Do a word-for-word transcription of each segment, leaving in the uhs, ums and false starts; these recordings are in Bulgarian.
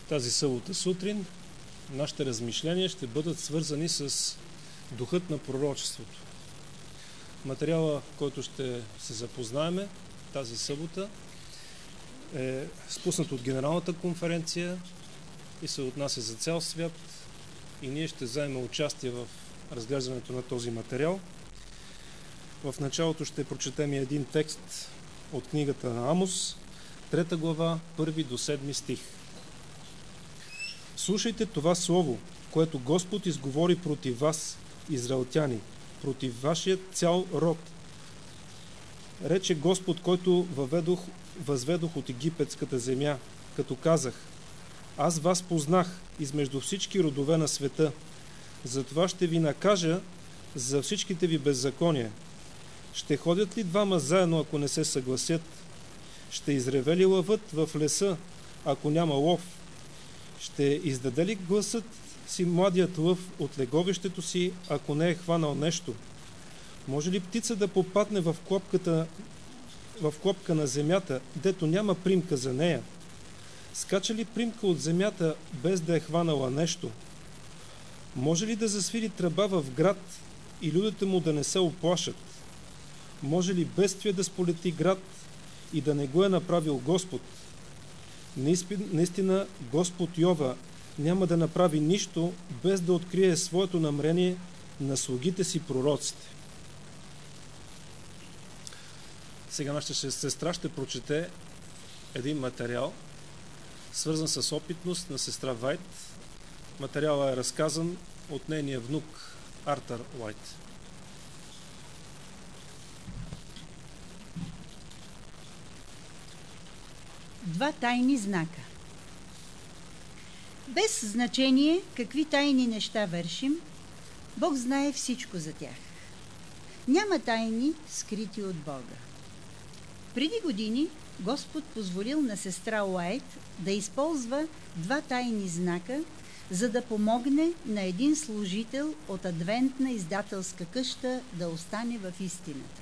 Тази събота сутрин нашите размишления ще бъдат свързани с духът на пророчеството. Материала, който ще се запознаеме тази събота, е спуснат от Генералната конференция и се отнася за цял свят, и ние ще вземем участие в разглеждането на този материал. В началото ще прочетем и един текст от книгата на Амос, трета глава, първи до седми стих. Слушайте това слово, което Господ изговори против вас, израелтяни, против вашия цял род. Рече Господ, който въведох, възведох от египетската земя, като казах: аз вас познах измежду всички родове на света, затова ще ви накажа за всичките ви беззакония. Ще ходят ли двама заедно, ако не се съгласят? Ще изреве ли лъвът в леса, ако няма лов? Ще издаде ли гласът си младият лъв от леговището си, ако не е хванал нещо? Може ли птица да попадне в клопката, в клопка на земята, дето няма примка за нея? Скача ли примка от земята, без да е хванала нещо? Може ли да засвири тръба в град и людите му да не се оплашат? Може ли бедствие да сполети град и да не го е направил Господ? Наистина Господ Йова няма да направи нищо, без да открие своето намерение на слугите си пророците. Сега нашата сестра ще прочете един материал, свързан с опитност на сестра Вайт. Материалът е разказан от нейния внук Артър Уайт. Два тайни знака. Без значение какви тайни неща вършим, Бог знае всичко за тях. Няма тайни, скрити от Бога. Преди години Господ позволил на сестра Уайт да използва два тайни знака, за да помогне на един служител от адвентна издателска къща да остане в истината.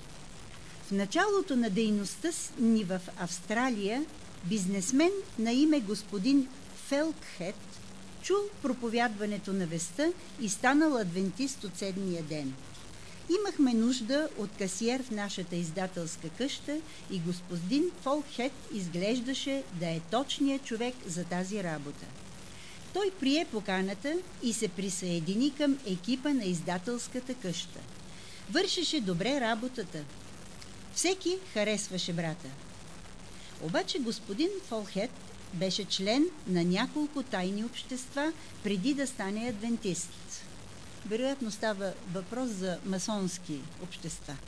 В началото на дейността ни в Австралия, бизнесмен на име господин Фелкхет чул проповядването на веста и станал адвентист от седмия ден. Имахме нужда от касиер в нашата издателска къща и господин Фолкхет изглеждаше да е точният човек за тази работа. Той прие поканата и се присъедини към екипа на издателската къща. Вършеше добре работата. Всеки харесваше брата. Обаче господин Фолкхет беше член на няколко тайни общества преди да стане адвентист. Вероятно става въпрос за масонски общества.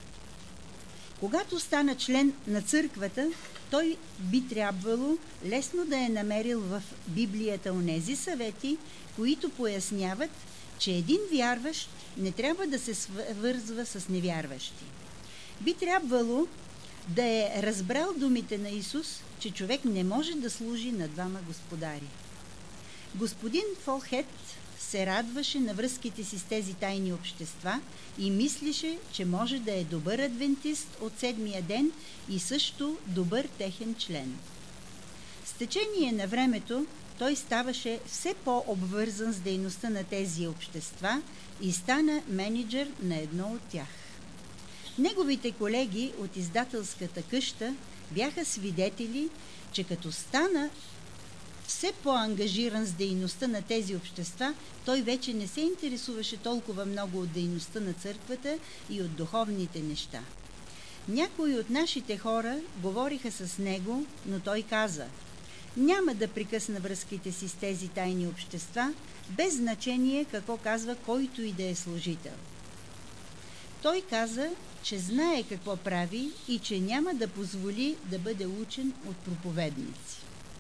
Когато стана член на църквата, той би трябвало лесно да е намерил в Библията онези съвети, които поясняват, че един вярващ не трябва да се свързва с невярващи. Би трябвало да е разбрал думите на Исус, че човек не може да служи на двама господари. Господин Фолкхет се радваше на връзките си с тези тайни общества и мислеше, че може да е добър адвентист от седмия ден и също добър техен член. С течение на времето той ставаше все по-обвързан с дейността на тези общества и стана мениджър на едно от тях. Неговите колеги от издателската къща бяха свидетели, че като стана все по-ангажиран с дейността на тези общества, той вече не се интересуваше толкова много от дейността на църквата и от духовните неща. Някои от нашите хора говориха с него, но той каза: няма да прекъсна връзките си с тези тайни общества, без значение какво казва който и да е служител. Той каза, че знае какво прави и че няма да позволи да бъде учен от проповедници.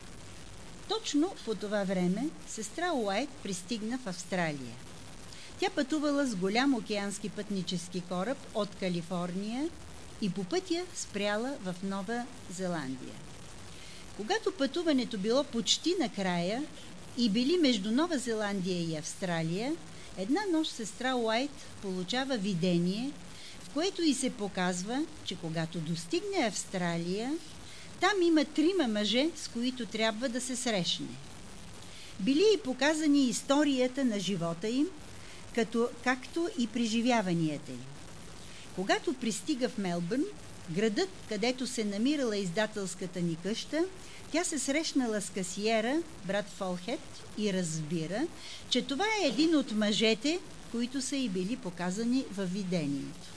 Точно по това време сестра Уайт пристигна в Австралия. Тя пътувала с голям океански пътнически кораб от Калифорния и по пътя спряла в Нова Зеландия. Когато пътуването било почти накрая и били между Нова Зеландия и Австралия, една нощ сестра Уайт получава видение, в което и се показва, че когато достигне Австралия, там има трима мъже, с които трябва да се срещне. Били и показани историята на живота им, като, както и преживяванията им. Когато пристига в Мелбърн, градът, където се намирала издателската ни къща, тя се срещнала с касиера, брат Фолхет, и разбира, че това е един от мъжете, които са и били показани във видението.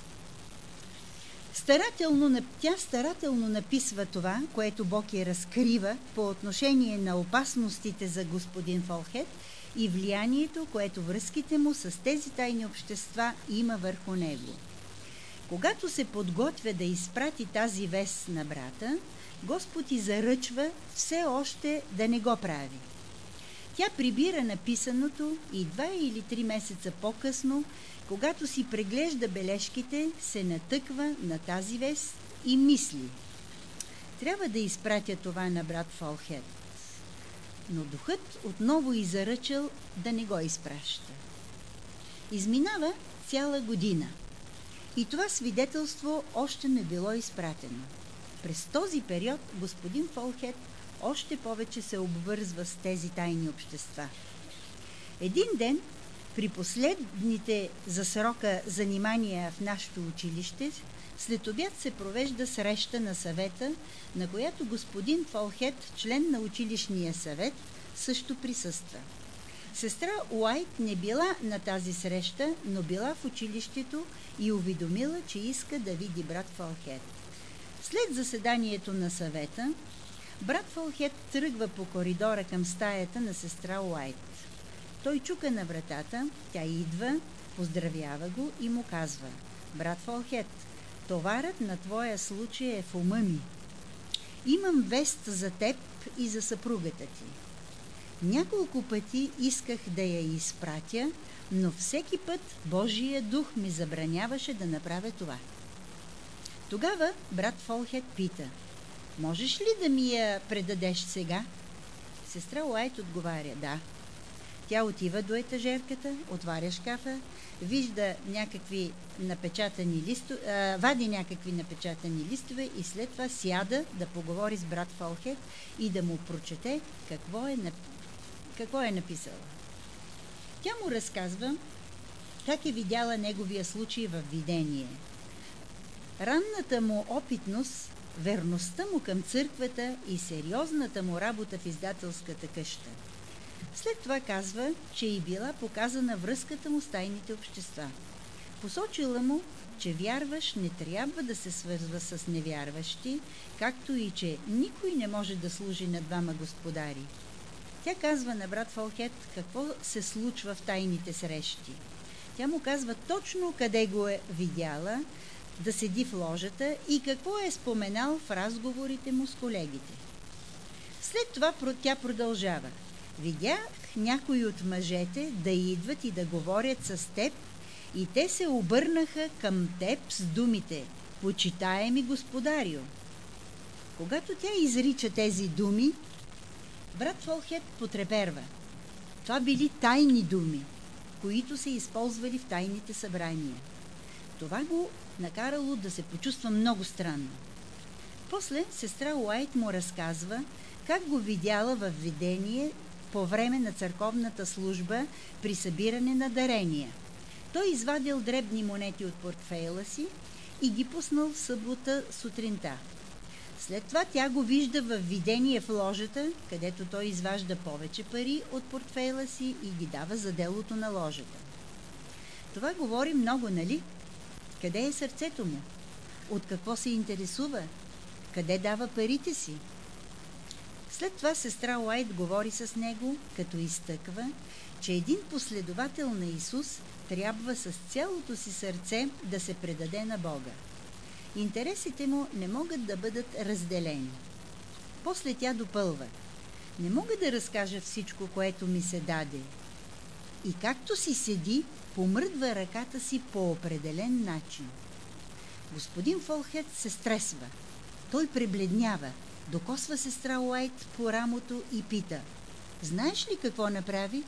Старателно, тя старателно написва това, което Бог я разкрива по отношение на опасностите за господин Фолхет и влиянието, което връзките му с тези тайни общества има върху него. Когато се подготвя да изпрати тази вест на брата, Господ й заръчва все още да не го прави. Тя прибира написаното и два или три месеца по-късно, когато си преглежда бележките, се натъква на тази вест и мисли: трябва да изпратя това на брат Фолхет. Но духът отново й заръчал да не го изпраща. Изминава цяла година и това свидетелство още не било изпратено. През този период господин Фолхет още повече се обвързва с тези тайни общества. Един ден, при последните за срока занимания в нашето училище, след обяд се провежда среща на съвета, на която господин Фолхет, член на училищния съвет, също присъства. Сестра Уайт не била на тази среща, но била в училището и уведомила, че иска да види брат Фолхет. След заседанието на съвета, брат Фолхет тръгва по коридора към стаята на сестра Уайт. Той чука на вратата, тя идва, поздравява го и му казва: брат Фолхет, товарът на твоя случай е в ума ми. Имам вест за теб и за съпругата ти. Няколко пъти исках да я изпратя, но всеки път Божия дух ми забраняваше да направя това. Тогава брат Фолхет пита: можеш ли да ми я предадеш сега? Сестра Уайт отговаря: да. Тя отива до етажерката, отваря шкафа, вижда някакви напечатани листове, вади някакви напечатани листове и след това сяда да поговори с брат Фолхет и да му прочете какво е, какво е написала. Тя му разказва как е видяла неговия случай в видение. Ранната му опитност, верността му към църквата и сериозната му работа в издателската къща. След това казва, че и била показана връзката му с тайните общества. Посочила му, че вярващ не трябва да се свързва с невярващи, както и че никой не може да служи на двама господари. Тя казва на брат Фолхет какво се случва в тайните срещи. Тя му казва точно къде го е видяла да седи в ложата и какво е споменал в разговорите му с колегите. След това тя продължава: видях някои от мъжете да идват и да говорят с теб, и те се обърнаха към теб с думите: почитаеми господарю. Когато тя изрича тези думи, брат Фолхет потреперва. Това били тайни думи, които се използвали в тайните събрания. Това го накарало да се почувства много странно. После сестра Уайт му разказва как го видяла във видение по време на църковната служба при събиране на дарения. Той извадил дребни монети от портфейла си и ги пуснал в събота сутринта. След това тя го вижда във видение в ложата, където той изважда повече пари от портфейла си и ги дава за делото на ложата. Това говори много, нали? Къде е сърцето му? От какво се интересува? Къде дава парите си? След това сестра Уайт говори с него, като изтъква, че един последовател на Исус трябва с цялото си сърце да се предаде на Бога. Интересите му не могат да бъдат разделени. После тя допълва: не мога да разкажа всичко, което ми се даде. И както си седи, помръдва ръката си по определен начин. Господин Фолхет се стресва. Той пребледнява, докосва сестра Уайт по рамото и пита: знаеш ли какво направи?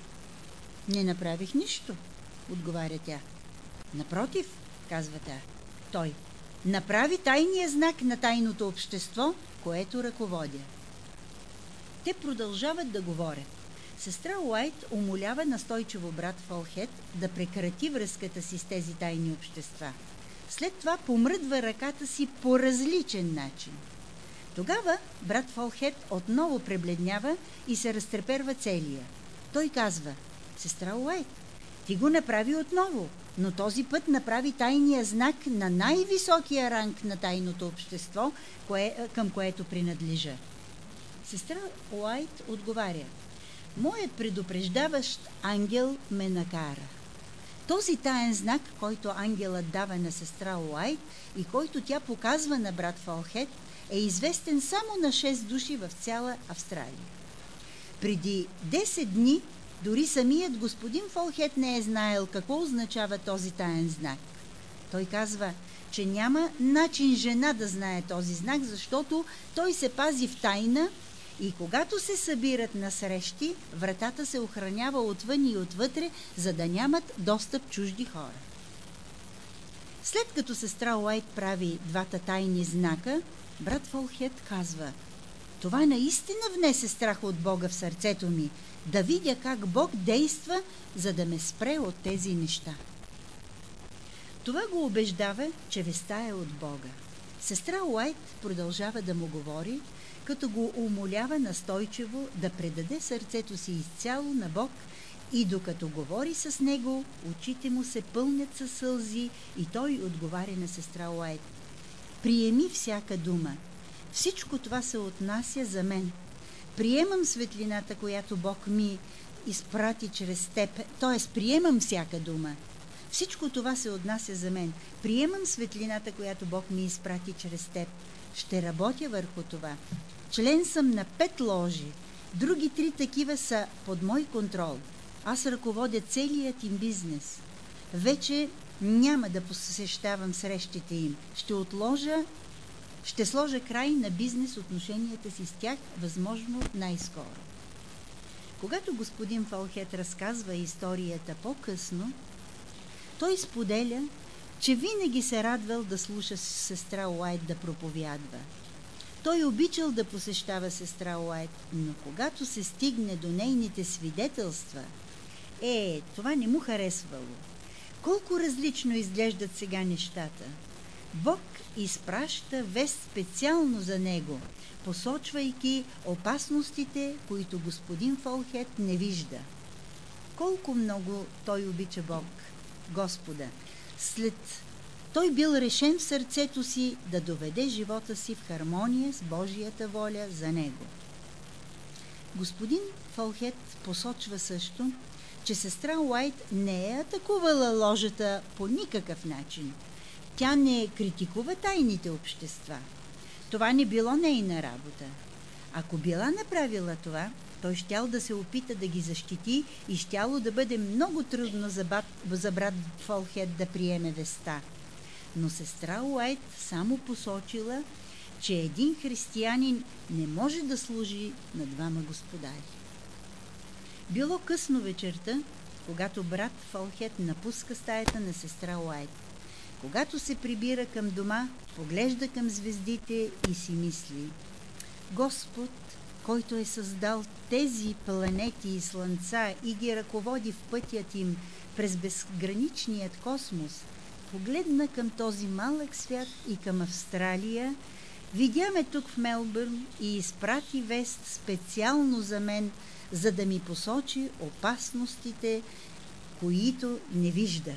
Не направих нищо, отговаря тя. Напротив, казва тя, той направи тайния знак на тайното общество, което ръководя. Те продължават да говорят. Сестра Уайт умолява настойчиво брат Фолхет да прекрати връзката си с тези тайни общества. След това помръдва ръката си по различен начин. Тогава брат Фолхет отново пребледнява и се разтреперва целия. Той казва: сестра Уайт, ти го направи отново, но този път направи тайния знак на най-високия ранг на тайното общество, кое, към което принадлежа. Сестра Уайт отговаря: моят предупреждаващ ангел ме накара. Този таен знак, който ангелът дава на сестра Уайт и който тя показва на брат Фолхет, е известен само на шест души в цяла Австралия. Преди десет дни дори самият господин Фолхет не е знаел какво означава този таен знак. Той казва, че няма начин жена да знае този знак, защото той се пази в тайна и когато се събират на срещи, вратата се охранява отвън и отвътре, за да нямат достъп чужди хора. След като сестра Уайт прави двата тайни знака, брат Фолхет казва: това наистина внесе страх от Бога в сърцето ми, да видя как Бог действа, за да ме спре от тези неща. Това го убеждава, че вестта е от Бога. Сестра Уайт продължава да му говори, като го умолява настойчиво да предаде сърцето си изцяло на Бог, и докато говори с него, очите му се пълнят със сълзи и той отговаря на сестра Уайт: приеми всяка дума. Всичко това се отнася за мен. Приемам светлината, която Бог ми изпрати чрез теб, т.е. приемам всяка дума. Всичко това се отнася за мен. Приемам светлината, която Бог ми изпрати чрез теб. Ще работя върху това. Член съм на пет ложи. Други три такива са под мой контрол. Аз ръководя целият им бизнес. Вече няма да посещавам срещите им. Ще отложа, ще сложа край на бизнес отношенията си с тях, възможно най-скоро. Когато господин Фолхет разказва историята по-късно, той споделя, че винаги се радвал да слуша сестра Уайт да проповядва. Той обичал да посещава сестра Уайт, но когато се стигне до нейните свидетелства, е, това не му харесвало. Колко различно изглеждат сега нещата. Бог изпраща вест специално за него, посочвайки опасностите, които господин Фолхет не вижда. Колко много той обича Бог, Господа. След той бил решен в сърцето си да доведе живота си в хармония с Божията воля за него. Господин Фолхет посочва също, че сестра Уайт не е атакувала ложата по никакъв начин. Тя не критикува тайните общества. Това не било нейна работа. Ако била направила това, той щял да се опита да ги защити и щяло да бъде много трудно за, бат, за брат Фолхет да приеме веста. Но сестра Уайт само посочила, че един християнин не може да служи на двама господари. Било късно вечерта, когато брат Фолхет напуска стаята на сестра Уайт. Когато се прибира към дома, поглежда към звездите и си мисли: Господ, който е създал тези планети и слънца и ги ръководи в пътят им през безграничният космос, погледна към този малък свят и към Австралия, видя ме тук в Мелбърн и изпрати вест специално за мен, за да ми посочи опасностите, които не виждах.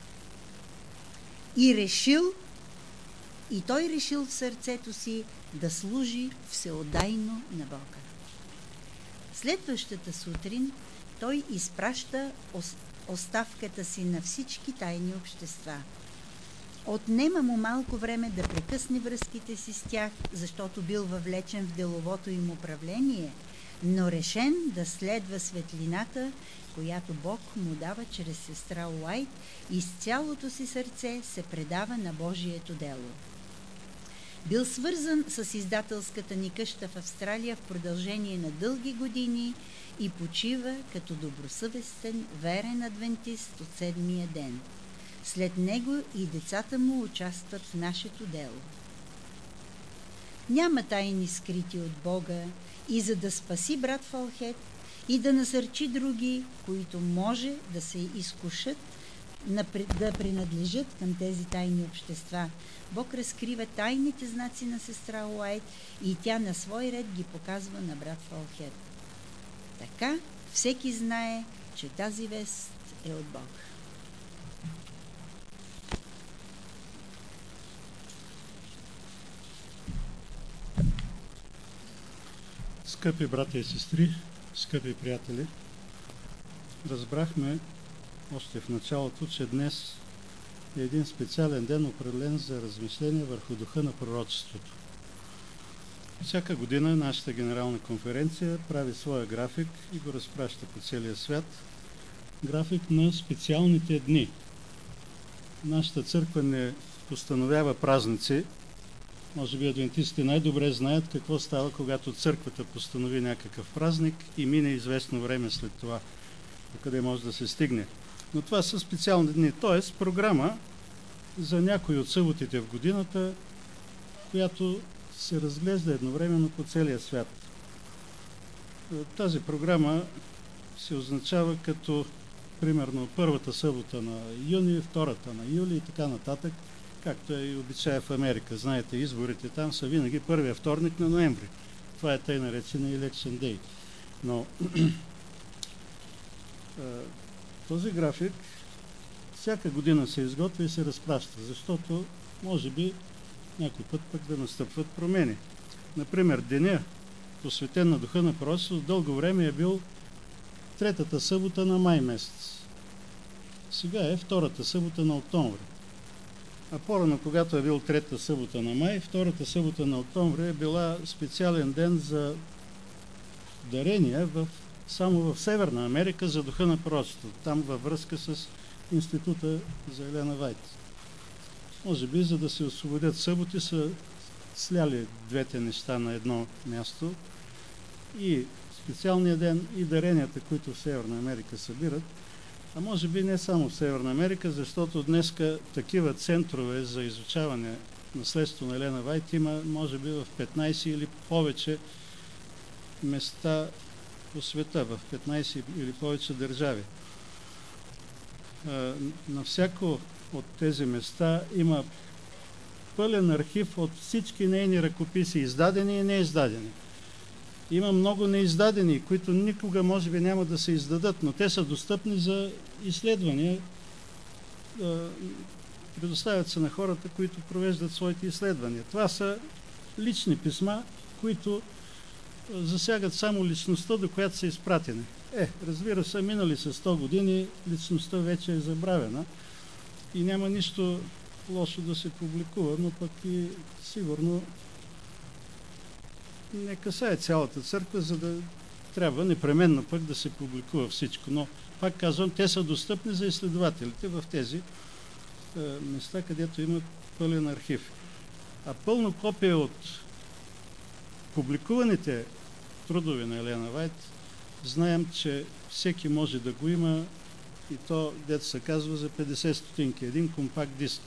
И решил, и той решил в сърцето си да служи всеотдайно на Бога. Следващата сутрин той изпраща оставката си на всички тайни общества. Отнема му малко време да прекъсне връзките си с тях, защото бил въвлечен в деловото им управление, но решен да следва светлината, която Бог му дава чрез сестра Уайт, и с цялото си сърце се предава на Божието дело. Бил свързан с издателската ни къща в Австралия в продължение на дълги години и почива като добросъвестен, верен адвентист от седмия ден. След него и децата му участват в нашето дело. Няма тайни скрити от Бога, и за да спаси брат Фолхет и да насърчи други, които може да се изкушат да принадлежат към тези тайни общества. Бог разкрива тайните знаци на сестра Уайт и тя на свой ред ги показва на брат Фолхед. Така всеки знае, че тази вест е от Бога. Скъпи братя и сестри, скъпи приятели, разбрахме още в началото, че днес е един специален ден, определен за размишление върху духа на пророчеството. Всяка година нашата генерална конференция прави своя график и го разпраща по целия свят. График на специалните дни. Нашата църква не постановява празници. Може би адвентистите най-добре знаят какво става, когато църквата постанови някакъв празник и мине известно време след това, къде може да се стигне. Но това са специални дни, т.е. програма за някои от съботите в годината, която се разглежда едновременно по целия свят. Тази програма се означава като примерно първата събота на юни, втората на юли и така нататък, както е и обичая в Америка. Знаете, изборите там са винаги първия вторник на ноември. Това е тъй наречена Election Day. Но този график всяка година се изготвя и се разпраща, защото може би някой път пък да настъпват промени. Например, деня, посветен на духа на пророчеството, дълго време е бил третата събота на май месец. Сега е втората събота на октомври. А по-рано, когато е бил третата събота на май, втората събота на октомври е била специален ден за дарения в, само в Северна Америка за духа на пророчеството. Там във връзка с Института за Елена Вайт. Може би, за да се освободят съботи, са сляли двете неща на едно място и специалния ден, и даренията, които в Северна Америка събират. А може би не само в Северна Америка, защото днеска такива центрове за изучаване наследство на Елена Вайт има, може би, в петнайсет или повече места по света, в петнайсет или повече държави. На всяко от тези места има пълен архив от всички нейни ръкописи, издадени и неиздадени. Има много неиздадени, които никога може би няма да се издадат, но те са достъпни за изследвания. Предоставят се на хората, които провеждат своите изследвания. Това са лични писма, които засягат само личността, до която са изпратени. Е, разбира се, минали са сто години, личността вече е забравена и няма нищо лошо да се публикува, но пък и сигурно не касае цялата църква, за да трябва непременно пък да се публикува всичко. Но, пак казвам, те са достъпни за изследователите в тези е, места, където има пълен архив. А пълно копие от публикуваните трудове на Елена Вайт знаем, че всеки може да го има и то, дето се казва, за петдесет стотинки. Един компакт диск.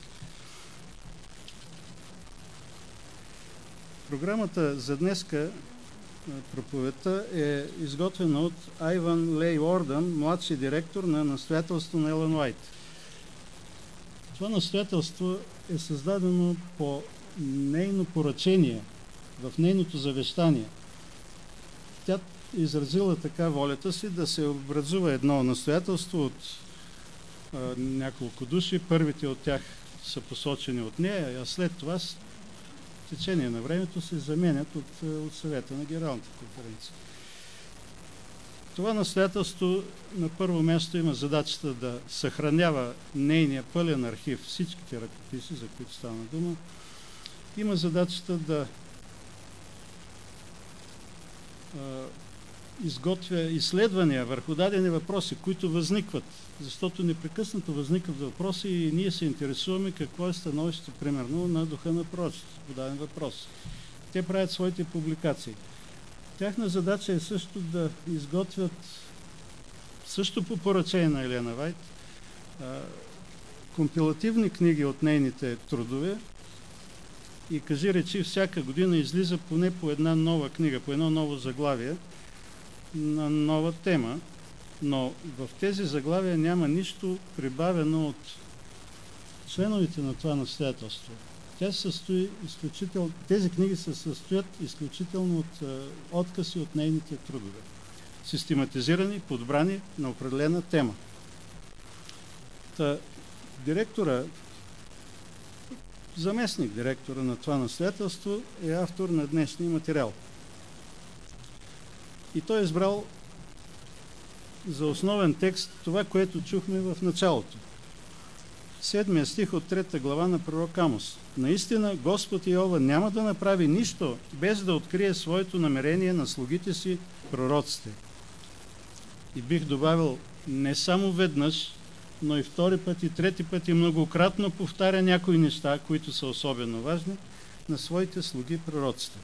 Програмата за днеска, проповедта, е изготвена от Айван Лей Ордън, младши директор на настоятелство на Елен Уайт. Това настоятелство е създадено по нейно поръчение, в нейното завещание. Тя изразила така волята си да се образува едно настоятелство от а, няколко души. Първите от тях са посочени от нея, а след това в течение на времето се заменят от, от съвета на Генералната конференция. Това настоятелство на първо място има задачата да съхранява нейния пълен архив, всичките ръкописи, за които стана дума. Има задачата да а, изготвя изследвания върху дадени въпроси, които възникват, защото непрекъснато възникват въпроси и ние се интересуваме какво е становището, примерно, на духа на пророчеството по даден въпрос. Те правят своите публикации. Тяхна задача е също да изготвят, също по поръчение на Елена Вайт, компилативни книги от нейните трудове и, кажи речи, всяка година излиза поне по една нова книга, по едно ново заглавие, на нова тема, но в тези заглавия няма нищо прибавено от членовете на това настоятелство. Тя се състои изключително, тези книги се състоят изключително от е, откази от нейните трудове, систематизирани, подбрани на определена тема. Та, директора, заместник директора на това настоятелство е автор на днешния материал. И той е избрал за основен текст това, което чухме в началото. Седмия стих от трета глава на пророк Амос. Наистина Господ Йehова няма да направи нищо, без да открие своето намерение на слугите си, пророците. И бих добавил, не само веднъж, но и втори път и трети път и многократно повтаря някои неща, които са особено важни на своите слуги, пророците.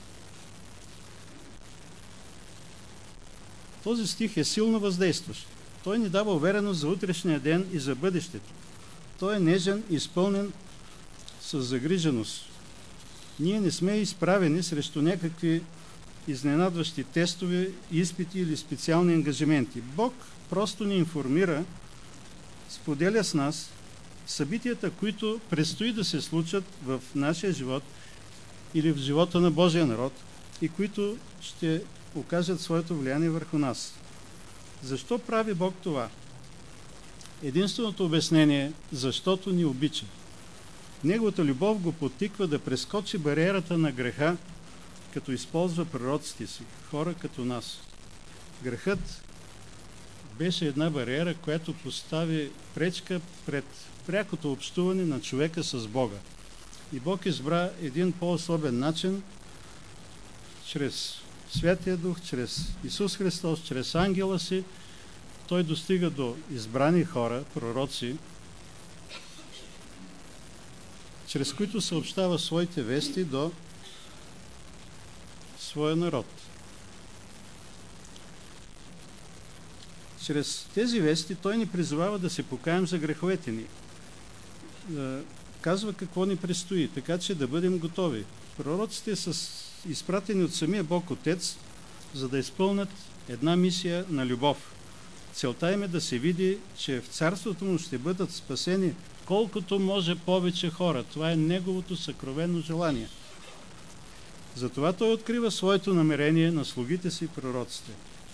Този стих е силно въздействащ. Той ни дава увереност за утрешния ден и за бъдещето. Той е нежен и изпълнен с загриженост. Ние не сме изправени срещу някакви изненадващи тестове, изпити или специални ангажименти. Бог просто ни информира, споделя с нас събитията, които предстои да се случат в нашия живот или в живота на Божия народ и които ще окажат своето влияние върху нас. Защо прави Бог това? Единственото обяснение е, защото ни обича. Неговата любов го подтиква да прескочи бариерата на греха, като използва пророците си, хора като нас. Грехът беше една бариера, която постави пречка пред прякото общуване на човека с Бога. И Бог избра един по-особен начин, чрез Святия Дух, чрез Исус Христос, чрез ангела си, той достига до избрани хора, пророци, чрез които съобщава своите вести до своя народ. Чрез тези вести той ни призовава да се покаем за греховете ни. Казва какво ни предстои, така че да бъдем готови. Пророците са изпратени от самия Бог Отец, за да изпълнят една мисия на любов. Целта им е да се види, че в царството му ще бъдат спасени колкото може повече хора. Това е неговото съкровено желание. Затова той открива своето намерение на слугите си пророците.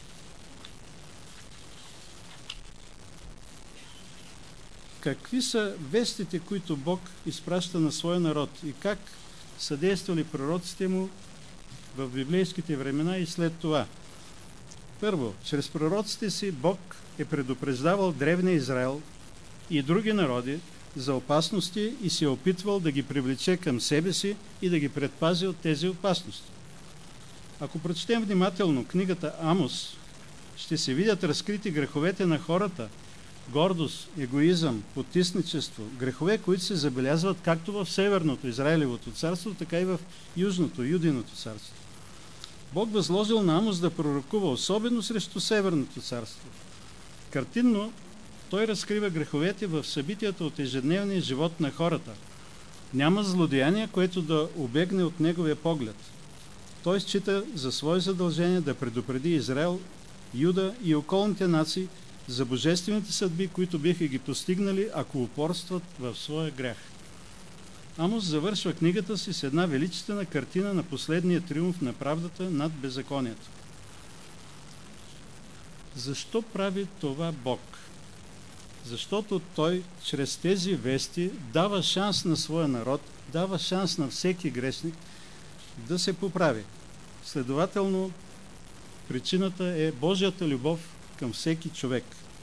Какви са вестите, които Бог изпраща на своя народ и как са действали пророците му в библейските времена и след това? Първо, чрез пророците си Бог е предупреждавал древния Израел и други народи за опасности и се е опитвал да ги привлече към себе си и да ги предпази от тези опасности. Ако прочетем внимателно книгата Амос, ще се видят разкрити греховете на хората, гордост, егоизъм, потисничество, грехове, които се забелязват както в северното Израилевото царство, така и в южното, Юдиното царство. Бог възложил на Амос да пророкува, особено срещу северното царство. Картинно той разкрива греховете в събитията от ежедневния живот на хората. Няма злодеяние, което да убегне от неговия поглед. Той счита за свое задължение да предупреди Израел, Юда и околните нации за божествените съдби, които биха ги постигнали, ако упорстват в своя грях. Амос завършва книгата си с една величествена картина на последния триумф на правдата над беззаконието. Защо прави това Бог? Защото Той чрез тези вести дава шанс на своя народ, дава шанс на всеки грешник да се поправи. Следователно, причината е Божията любов към всеки човек.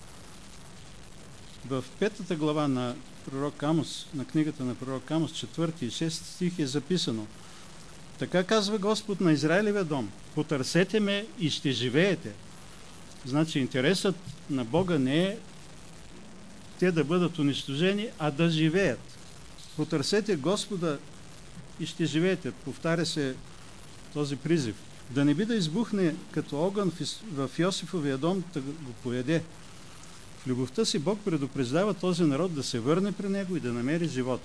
В петата глава на пророк Амос, на книгата на пророк Амос, четвърти и шести стих е записано: така казва Господ на Израилевия дом: потърсете ме и ще живеете. Значи интересът на Бога не е те да бъдат унищожени, а да живеят. Потърсете Господа и ще живеете. Повтаря се този призив. Да не би да избухне като огън в Йосифовия дом, да го поеде. В любовта си Бог предупреждава този народ да се върне при него и да намери живот.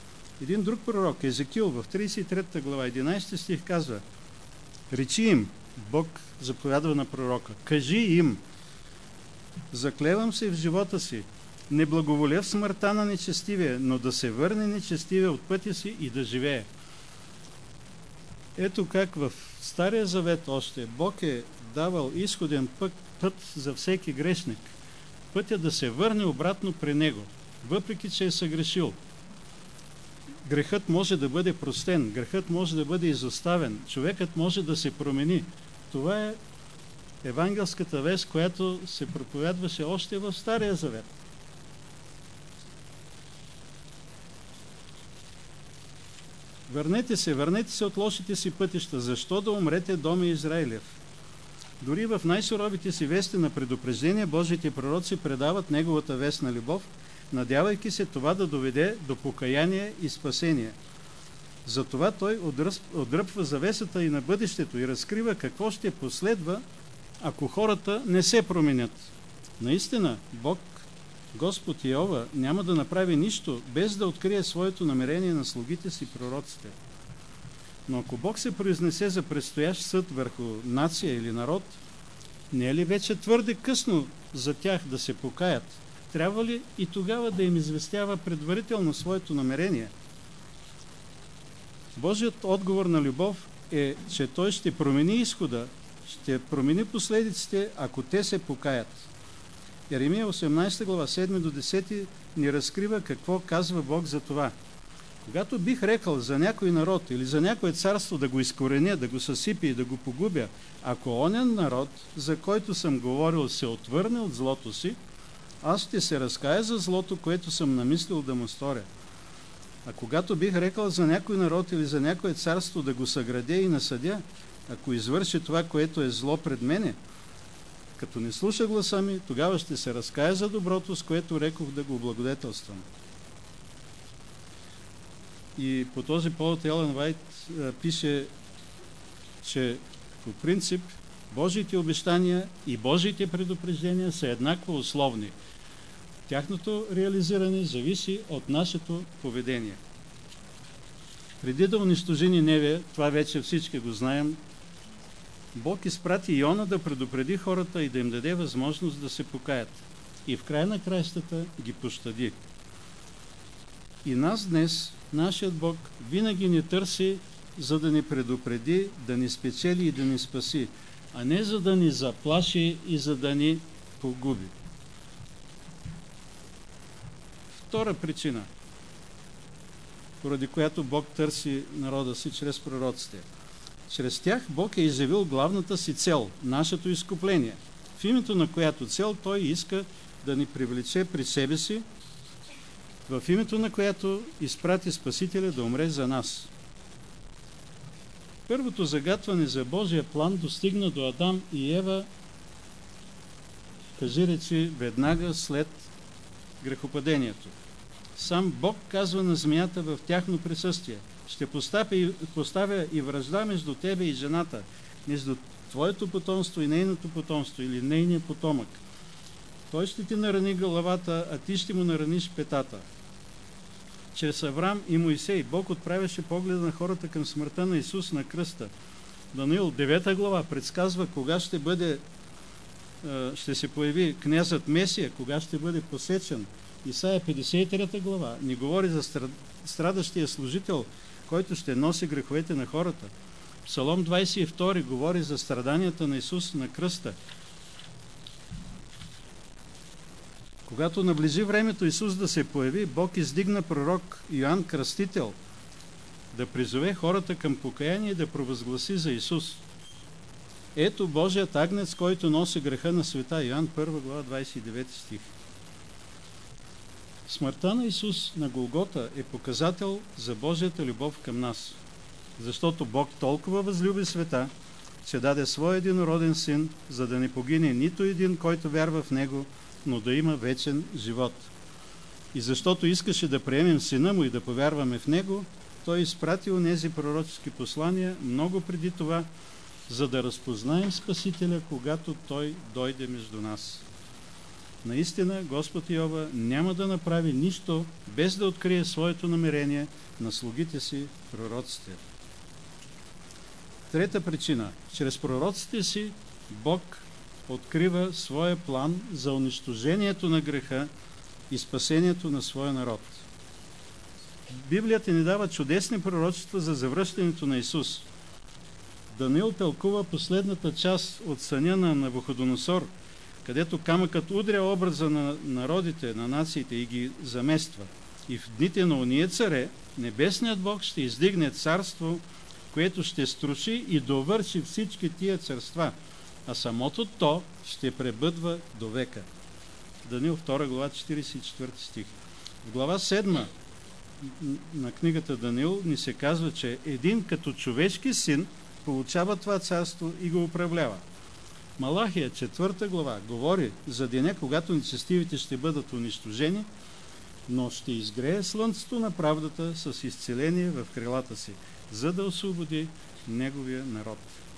Един друг пророк, Езекил, в тридесет и трета глава, единайсети стих казва: речи им, Бог заповядва на пророка: кажи им, заклевам се в живота си, не благоволя в смъртта на нечестивия, но да се върне нечестивия от пътя си и да живее. Ето как в Стария завет още Бог е давал изходен път, път за всеки грешник. Пътя да се върне обратно при него, въпреки че е съгрешил. Грехът може да бъде простен, грехът може да бъде изоставен, човекът може да се промени. Това е евангелската вест, която се проповядваше още в Стария завет. Върнете се, върнете се от лошите си пътища. Защо да умрете, доме Израилев? Дори в най-суровите си вести на предупреждение, Божиите пророци предават неговата вест на любов, надявайки се това да доведе до покаяние и спасение. Затова той отдръпва завесата и на бъдещето и разкрива какво ще последва, ако хората не се променят. Наистина, Бог, Господ Йehова, няма да направи нищо, без да открие своето намерение на слугите си пророците. Но ако Бог се произнесе за предстоящ съд върху нация или народ, не е ли вече твърде късно за тях да се покаят? Трябва ли и тогава да им известява предварително своето намерение? Божият отговор на любов е, че Той ще промени изхода, ще промени последиците, ако те се покаят. Еремия осемнадесета глава, седми до десети ни разкрива какво казва Бог за това. Когато бих рекал за някой народ или за някое царство да го изкореня, да го съсипя и да го погубя, ако онен народ, за който съм говорил, се отвърне от злото си, аз ще се разкая за злото, което съм намислил да му сторя. А когато бих рекал за някой народ или за някое царство да го съградя и насъдя, ако извърши това, което е зло пред мене, като не слуша гласа ми, тогава ще се разкая за доброто, с което рекох да го облагодетелствам. И по този повод Елен Вайт а, пише, че по принцип Божиите обещания и Божиите предупреждения са еднакво условни. Тяхното реализиране зависи от нашето поведение. Преди да унищожи Ниневия, това вече всички го знаем, Бог изпрати Йона да предупреди хората и да им даде възможност да се покаят. И в края на краищата ги пощади. И нас днес, нашият Бог, винаги ни търси, за да ни предупреди, да ни спечели и да ни спаси, а не за да ни заплаши и за да ни погуби. Втора причина, поради която Бог търси народа си чрез пророците. Чрез тях Бог е изявил главната си цел, нашето изкупление, в името на която цел Той иска да ни привлече при себе си, в името на която изпрати Спасителя да умре за нас. Първото загатване за Божия план достигна до Адам и Ева, кажи речи, веднага след грехопадението. Сам Бог казва на змията в тяхно присъствие: ще поставя и, поставя и вражда между тебе и жената, между твоето потомство и нейното потомство, или нейния потомък. Той ще ти нарани главата, а ти ще му нараниш петата. Чрез Аврам и Моисей Бог отправяше погледа на хората към смъртта на Исус на кръста. Даниил, девета глава, предсказва кога ще бъде, ще се появи князът Месия, кога ще бъде посечен. Исаия петдесет и трета глава ни говори за страдащия служител, който ще носи греховете на хората. Псалом двадесет и втори говори за страданията на Исус на кръста. Когато наближи времето Исус да се появи, Бог издигна пророк Йоан Кръстител да призове хората към покаяние и да провъзгласи за Исус. Ето Божият агнец, който носи греха на света. Йоан първа глава, двадесет и девети стих. Смъртта на Исус на Голгота е показател за Божията любов към нас, защото Бог толкова възлюби света, че даде своя единороден син, за да не погине нито един, който вярва в Него, но да има вечен живот. И защото искаше да приемем сина му и да повярваме в Него, Той изпрати онези пророчески послания много преди това, за да разпознаем Спасителя, когато Той дойде между нас. Наистина, Господ Йehова няма да направи нищо, без да открие своето намерение на слугите си, пророците. Трета причина. Чрез пророците си Бог открива своя план за унищожението на греха и спасението на своя народ. Библията ни дава чудесни пророчества за завръщането на Исус. Даниил тълкува последната част от съня на Навуходоносор, където камъкът удря образа на народите, на нациите и ги замества. И в дните на ония царе, небесният Бог ще издигне царство, което ще струши и довърши всички тия царства, а самото то ще пребъдва до века. Даниил втора глава, четиридесет и четвърти стих. В глава седма на книгата Даниил ни се казва, че един като човешки син получава това царство и го управлява. Малахия, четвърта глава, говори за деня, когато нечестивите ще бъдат унищожени, но ще изгрее слънцето на правдата с изцеление в крилата си, за да освободи неговия народ.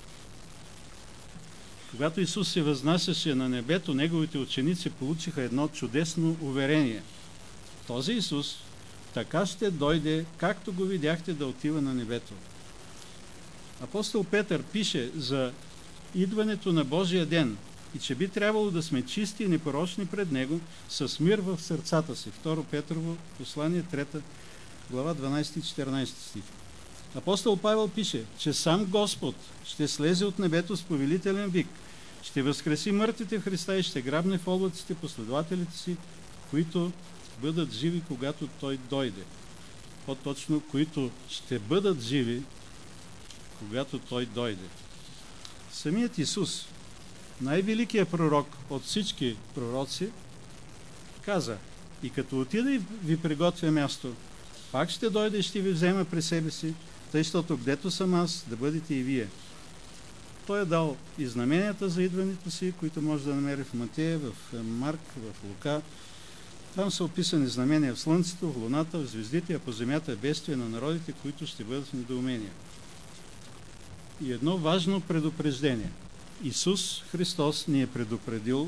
Когато Исус се възнасяше на небето, неговите ученици получиха едно чудесно уверение. Този Исус така ще дойде, както го видяхте да отива на небето. Апостол Петър пише за идването на Божия ден и че би трябвало да сме чисти и непорочни пред Него с мир в сърцата си. Второ Петрово послание, трета глава, дванадесети и четиринадесети стих. Апостол Павел пише, че сам Господ ще слезе от небето с повелителен вик, ще възкреси мъртвите в Христа и ще грабне в облаците последователите си, които бъдат живи, когато Той дойде. По-точно, които ще бъдат живи, когато Той дойде. Самият Исус, най-великият пророк от всички пророци, каза: и като отида и ви приготвя място, пак ще дойде и ще ви взема при себе си, тъй, щото гдето съм аз, да бъдете и вие. Той е дал и знаменията за идването си, които може да намери в Матея, в Марк, в Лука. Там са описани знамения в слънцето, в луната, в звездите, а по земята е бедствие на народите, които ще бъдат в недоумение. И едно важно предупреждение. Исус Христос ни е предупредил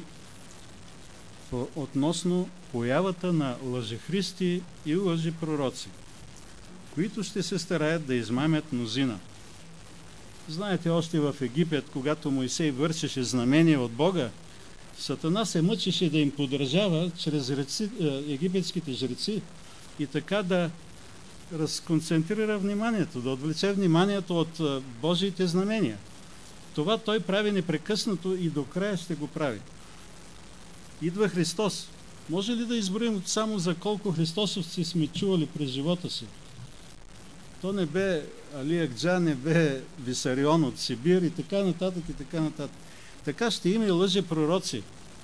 относно появата на лъжехристи и лъжепророци, които ще се стараят да измамят мнозина. Знаете, още в Египет, когато Моисей вършеше знамения от Бога, Сатана се мъчеше да им подражава чрез жреци, египетските жреци и така да разконцентрира вниманието, да отвлече вниманието от Божиите знамения. Това той прави непрекъснато и до края ще го прави. Идва Христос. Може ли да изброим само за колко христосовци сме чували през живота си? То не бе Али Акджа, не бе Висарион от Сибир и така нататък и така нататък. Така ще има и лъжепророци.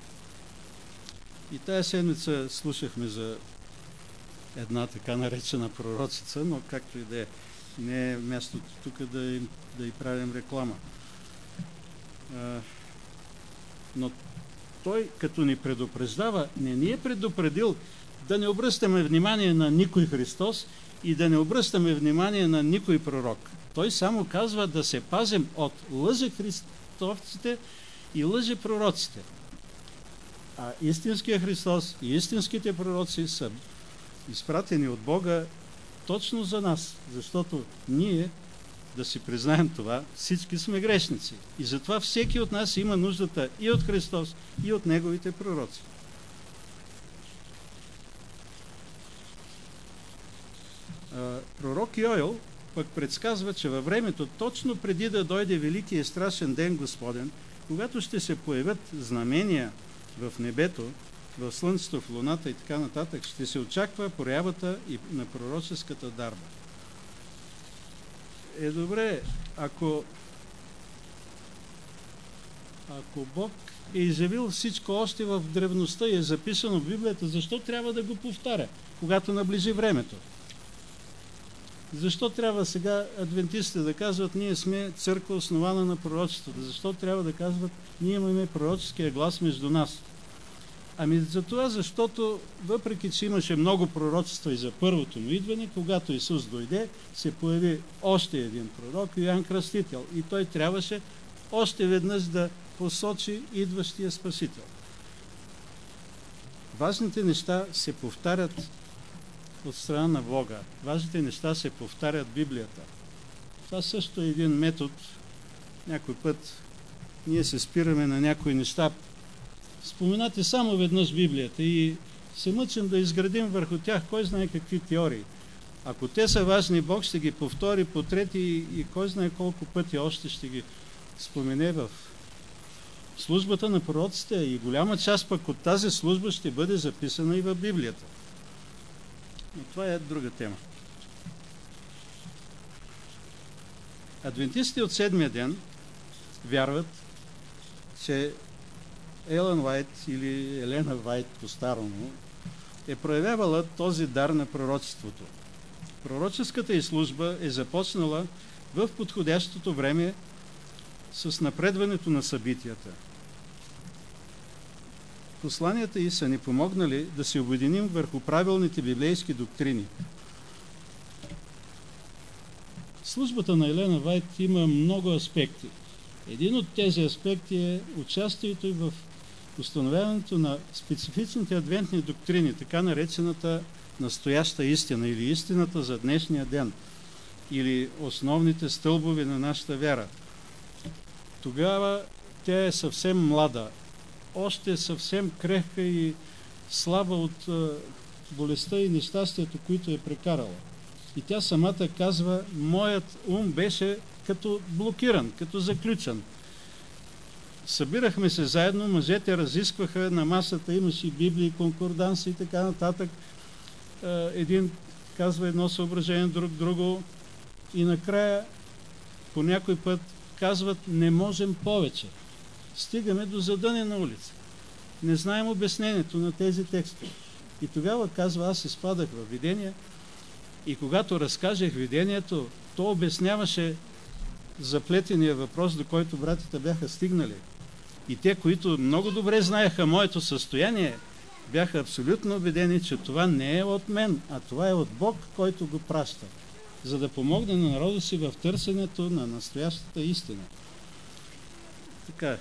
И тая седмица слушахме за една така наречена пророцица, но както и да е, не е мястото тук да им, да й правим реклама. А, но той, като ни предупреждава, не ни е предупредил да не обръщаме внимание на никой Христос и да не обръщаме внимание на никой пророк. Той само казва да се пазим от лъжехристовците и лъжепророците. А истинският Христос и истинските пророци са изпратени от Бога точно за нас, защото ние, да си признаем това, всички сме грешници. И затова всеки от нас има нуждата и от Христос, и от Неговите пророци. Пророк Йоел пък предсказва, че във времето, точно преди да дойде великият и страшен ден Господен, когато ще се появят знамения в небето, в слънцето, в луната и така нататък, ще се очаква проявата и на пророческата дарба. Е добре, ако, ако Бог е изявил всичко още в древността и е записано в Библията, защо трябва да го повтаря, когато наближи времето? Защо трябва сега адвентистите да казват, ние сме църква основана на пророчеството? Защо трябва да казват, ние имаме пророческия глас между нас? Ами за това, защото въпреки, че имаше много пророчества и за първото му идване, когато Исус дойде, се появи още един пророк, Йоан Кръстител. И той трябваше още веднъж да посочи идващия Спасител. Важните неща се повтарят от страна на Бога. Важните неща се повтарят в Библията. Това също е един метод някой път ние се спираме на някои неща, споменате само веднъж Библията и се мъчим да изградим върху тях кой знае какви теории. Ако те са важни, Бог ще ги повтори по трети и, и кой знае колко пъти още ще ги спомене в службата на пророците, и голяма част пък от тази служба ще бъде записана и в Библията. Но това е друга тема. Адвентистите от седмия ден вярват, че Елън Уайт или Елена Вайт по-старому е проявявала този дар на пророчеството. Пророческата й служба е започнала в подходящото време с напредването на събитията. Посланията й са ни помогнали да се обединим върху правилните библейски доктрини. Службата на Елена Вайт има много аспекти. Един от тези аспекти е участието й в установяването на специфичните адвентни доктрини, така наречената настояща истина или истината за днешния ден, или основните стълбове на нашата вяра. Тогава тя е съвсем млада, още съвсем крехка и слаба от болестта и нещастието, които е прекарала. И тя самата казва: моят ум беше като блокиран, като заключен. Събирахме се заедно, мъжете разискваха, на масата имаше и Библии, конкорданси и така нататък. Един казва едно съображение, друг друго, и накрая по някой път казват: не можем повече. Стигаме до задънена улица. Не знаем обяснението на тези текстове. И тогава казва: аз изпадах във видение, и когато разкажех видението, то обясняваше заплетения въпрос, до който братята бяха стигнали. И те, които много добре знаеха моето състояние, бяха абсолютно убедени, че това не е от мен, а това е от Бог, който го праща, за да помогне на народа си в търсенето на настоящата истина. Така.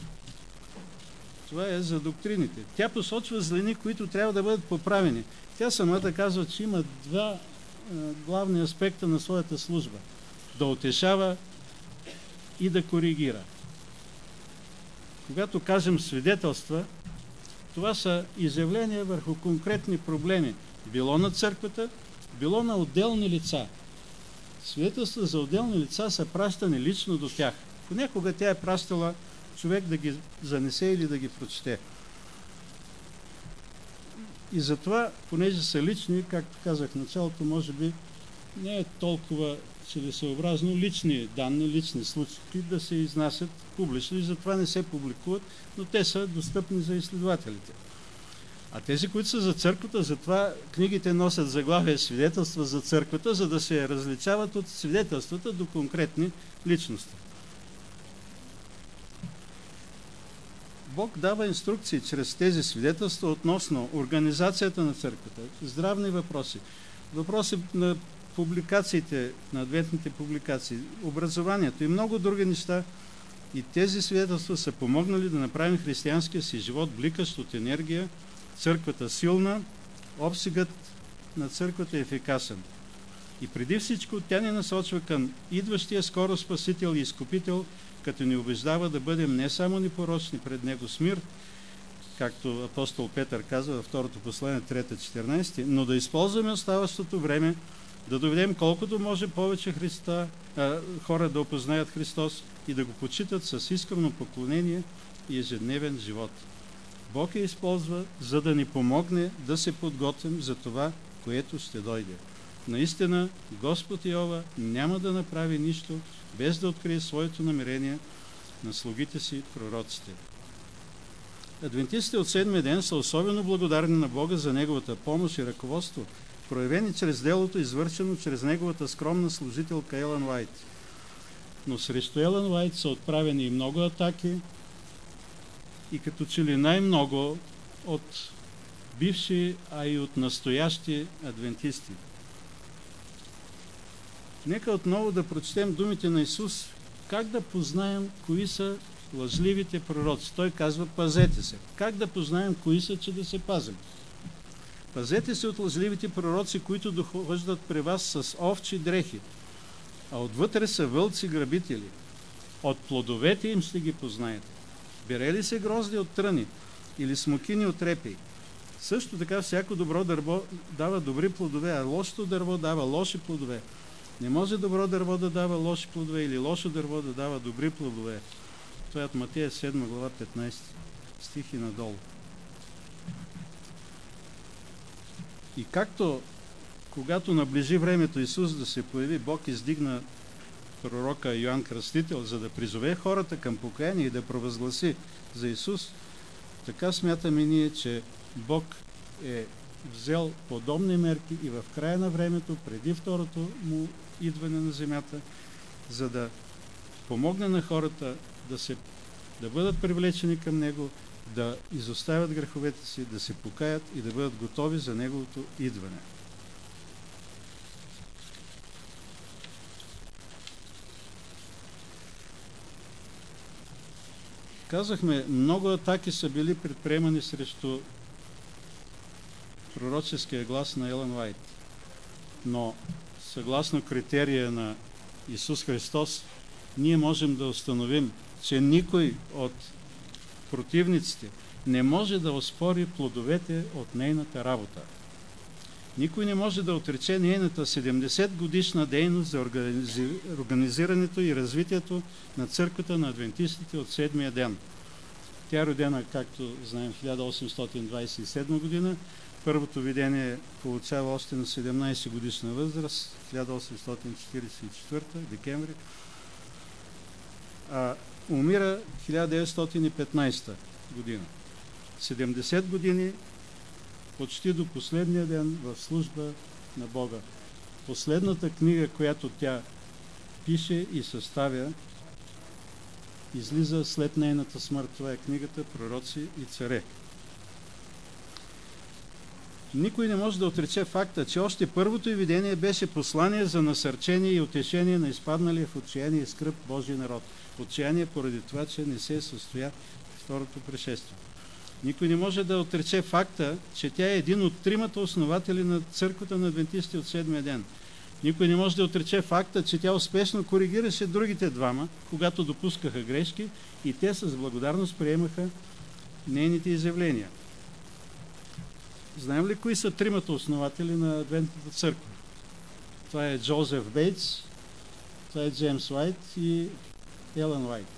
Това е за доктрините. Тя посочва злини, които трябва да бъдат поправени. Тя самата казва, че има два е, главни аспекта на своята служба. Да утешава и да коригира. Когато кажем свидетелства, това са изявления върху конкретни проблеми, било на църквата, било на отделни лица. Свидетелства за отделни лица са пращани лично до тях. Понякога тя е пращала човек да ги занесе или да ги прочете. И затова, понеже са лични, както казах в началото, може би не е толкова целесъобразно лични данни, лични случаи да се изнасят публично и затова не се публикуват, но те са достъпни за изследователите. А тези, които са за църквата, затова книгите носят заглавие свидетелства за църквата, за да се различават от свидетелствата до конкретни личности. Бог дава инструкции чрез тези свидетелства относно организацията на църквата, здравни въпроси, въпроси на публикациите, на адвентните публикации, образованието и много други неща. И тези свидетелства са помогнали да направим християнския си живот бликащ от енергия, църквата силна, обсегът на църквата е ефикасен. И преди всичко тя ни насочва към идващия скоро Спасител и Изкупител, като ни убеждава да бъдем не само непорочни пред Него с мир, както апостол Петър казва във второто послание, трета четиринайсети, но да използваме оставащото време да доведем колкото може повече Христа, а, хора да опознаят Христос и да го почитат с искрено поклонение и ежедневен живот. Бог я използва, за да ни помогне да се подготвим за това, което ще дойде. Наистина, Господ Йehова няма да направи нищо, без да открие своето намерение на слугите си, пророците. Адвентистите от седмия ден са особено благодарни на Бога за Неговата помощ и ръководство, проявени чрез делото, извършено чрез Неговата скромна служителка Елън Уайт. Но срещу Елън Уайт са отправени и много атаки, и като че ли най-много от бивши, а и от настоящи адвентисти. Нека отново да прочетем думите на Исус, как да познаем кои са лъжливите пророци. Той казва: пазете се. Как да познаем кои са, че да се пазим? Пазете се от лъжливите пророци, които дохождат при вас с овчи дрехи, а отвътре са вълци грабители. От плодовете им ще ги познаете. Бере ли се грозди от тръни или смокини от репей? Също така всяко добро дърво дава добри плодове, а лошото дърво дава лоши плодове. Не може добро дърво да дава лоши плодове или лошо дърво да дава добри плодове. Това е от Матея седма глава петнайсети стих и надолу. И както когато наближи времето Исус да се появи, Бог издигна пророка Йоан Кръстител, за да призове хората към покаяние и да провъзгласи за Исус, така смятаме ние, че Бог е взел подобни мерки и в края на времето, преди второто му идване на земята, за да помогне на хората да, се, да бъдат привлечени към Него, да изоставят греховете си, да се покаят и да бъдат готови за Неговото идване. Казахме, много атаки са били предприемани срещу пророческия глас на Елън Уайт. Но съгласно критерия на Исус Христос, ние можем да установим, че никой от противниците не може да оспори плодовете от нейната работа. Никой не може да отрече нейната седемдесет годишна дейност за организи... организирането и развитието на църквата на адвентистите от седмия ден. Тя е родена, както знаем, в хиляда осемстотин двайсет и седма година. Първото видение получава още на седемнайсет годишна възраст, хиляда осемстотин четирийсет и четвърта, декември. А умира хиляда деветстотин и петнайсета година. седемдесет години почти до последния ден в служба на Бога. Последната книга, която тя пише и съставя, излиза след нейната смърт. Това е книгата Пророци и царе. Никой не може да отрече факта, че още първото й видение беше послание за насърчение и утешение на изпадналия в отчаяние и скръб Божий народ. Отчаяние поради това, че не се състоя второто пришествие. Никой не може да отрече факта, че тя е един от тримата основатели на църквата на адвентистите от седмия ден. Никой не може да отрече факта, че тя успешно коригираше другите двама, когато допускаха грешки и те с благодарност приемаха нейните изявления. Знаем ли кои са тримата основатели на Адвентната църква? Това е Джозеф Бейтс, това е Джеймс Уайт и Елън Уайт.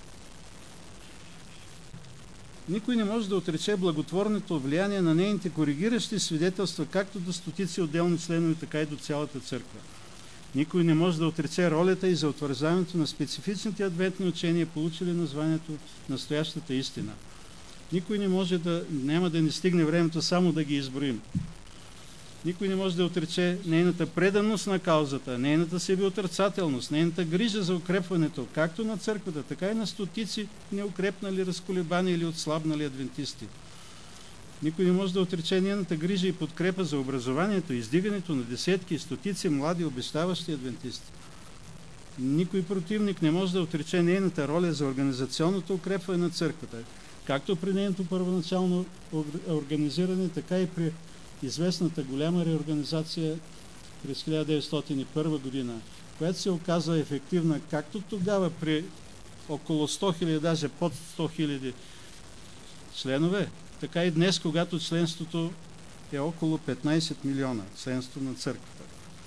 Никой не може да отрече благотворното влияние на нейните коригиращи свидетелства, както до стотици отделни членове, така и до цялата църква. Никой не може да отрече ролята и за утвърждаването на специфичните адвентни учения, получили названието Настоящата истина. Никой не може да, няма да ни стигне времето само да ги изброим. Никой не може да отрече нейната преданост на каузата, нейната себеотрицателност, нейната грижа за укрепването, както на църквата, така и на стотици неукрепнали, разколебани или отслабнали адвентисти. Никой не може да отрече нейната грижа и подкрепа за образованието, издигането на десетки и стотици млади обещаващи адвентисти. Никой противник не може да отрече нейната роля за организационното укрепване на църквата, както при нейното първоначално организиране, така и при известната голяма реорганизация през хиляда деветстотин и първа година, която се оказа ефективна както тогава при около сто хиляди, даже под сто хиляди членове, така и днес, когато членството е около петнайсет милиона, членство на църквата.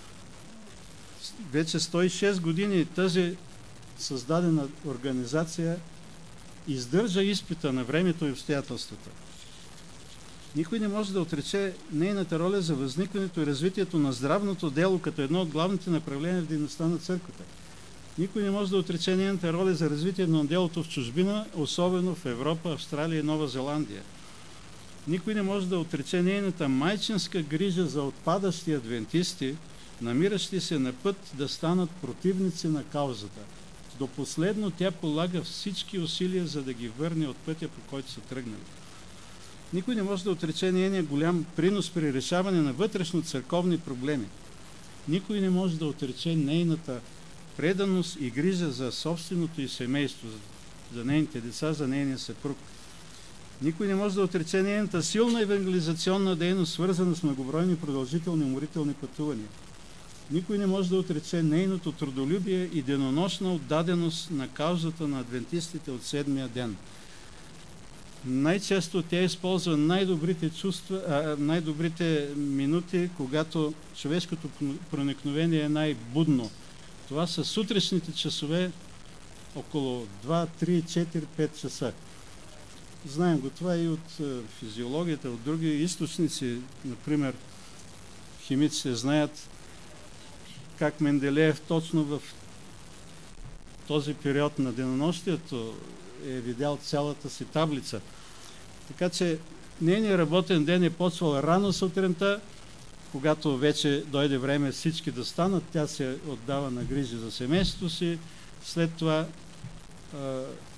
Вече сто и шест години тази създадена организация издържа изпита на времето и обстоятелствата. Никой не може да отрече нейната роля за възникването и развитието на здравното дело като едно от главните направления в дейността на църквата. Никой не може да отрече нейната роля за развитие на делото в чужбина, особено в Европа, Австралия и Нова Зеландия. Никой не може да отрече нейната майчинска грижа за отпадащи адвентисти, намиращи се на път да станат противници на каузата. До последно тя полага всички усилия, за да ги върне от пътя, по който са тръгнали. Никой не може да отрече нейния голям принос при решаване на вътрешно църковни проблеми. Никой не може да отрече нейната преданост и грижа за собственото й семейство, за нейните деца, за нейния съпруг. Никой не може да отрече нейната силна евангелизационна дейност, свързана с многобройни продължителни уморителни пътувания. Никой не може да отрече нейното трудолюбие и денонощна отдаденост на каузата на адвентистите от седмия ден. Най-често тя използва най-добрите чувства, а, най-добрите минути, когато човешкото проникновение е най-будно. Това са сутрешните часове около два, три, четири, пет часа. Знаем го това и от физиологията, от други източници. Например, химиците знаят как Менделеев точно в този период на денонощието е видял цялата си таблица. Така че нейният работен ден е почвал рано сутринта, когато вече дойде време всички да станат, тя се отдава на грижи за семейството си, след това а,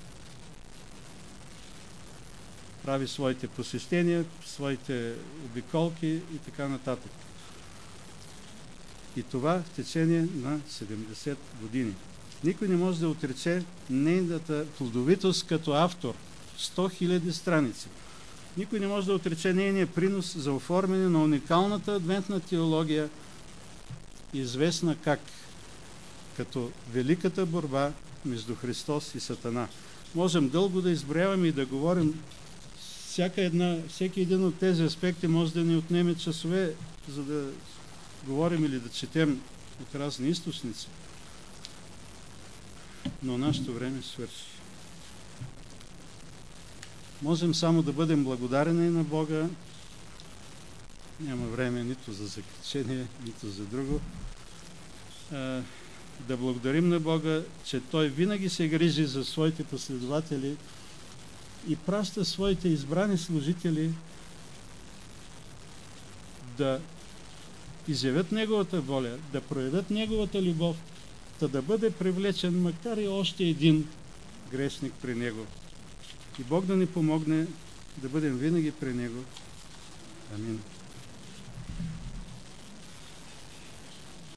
прави своите посещения, своите обиколки и така нататък. И това в течение на седемдесет години. Никой не може да отрече нейната плодовитост като автор. сто хиляди страници. Никой не може да отрече нейния принос за оформяне на уникалната адвентна теология, известна как? Като великата борба между Христос и Сатана. Можем дълго да изброяваме и да говорим. Всяка една, всеки един от тези аспекти може да ни отнеме часове, за да говорим или да четем от разни източници. Но нашето време свърши. Можем само да бъдем благодарени на Бога. Няма време нито за заключение, нито за друго. Да благодарим на Бога, че Той винаги се грижи за своите последователи и праща своите избрани служители да изявят Неговата воля, да проявят Неговата любов, та да бъде привлечен макар и още един грешник при Него. И Бог да ни помогне да бъдем винаги при Него. Амин.